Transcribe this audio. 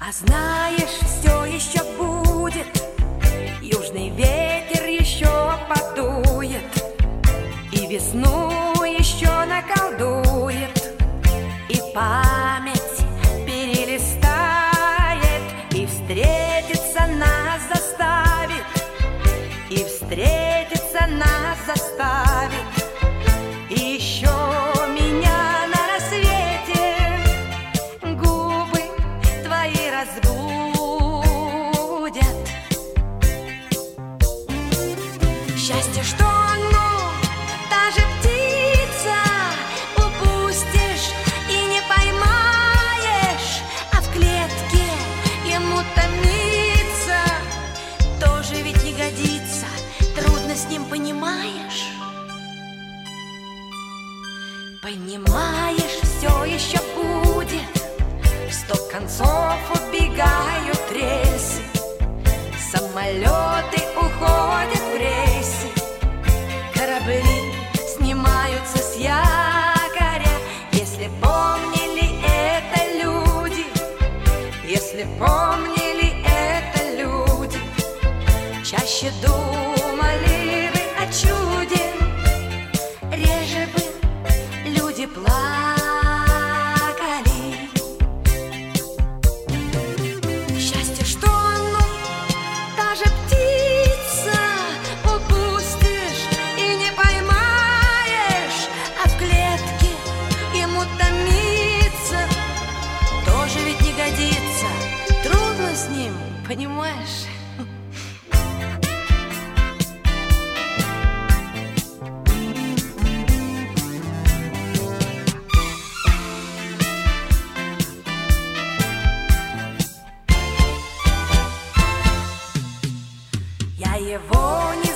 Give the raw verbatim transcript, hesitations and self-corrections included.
А знаешь, все еще будет, южный ветер еще подует, и весну еще наколдует, и память перелистает, и встретиться нас заставит, и встретиться нас заставит. И еще меня на рассвете губы твои разбудят. Счастье, что оно, та же птица, упустишь и не поймаешь, а в клетке ему томиться тоже ведь не годится, трудно с ним, понимаешь? Понимаешь, все еще будет, в сто концов убегают рельсы, самолеты уходят в рейсы, корабли снимаются с якоря. Если помнили это люди, если помнили это люди, чаще думали бы о чуде, реже бы люди плакали. Счастье, что оно, та же птица, упустишь и не поймаешь, а в клетке ему томиться тоже ведь не годится, трудно с ним, понимаешь? Я его не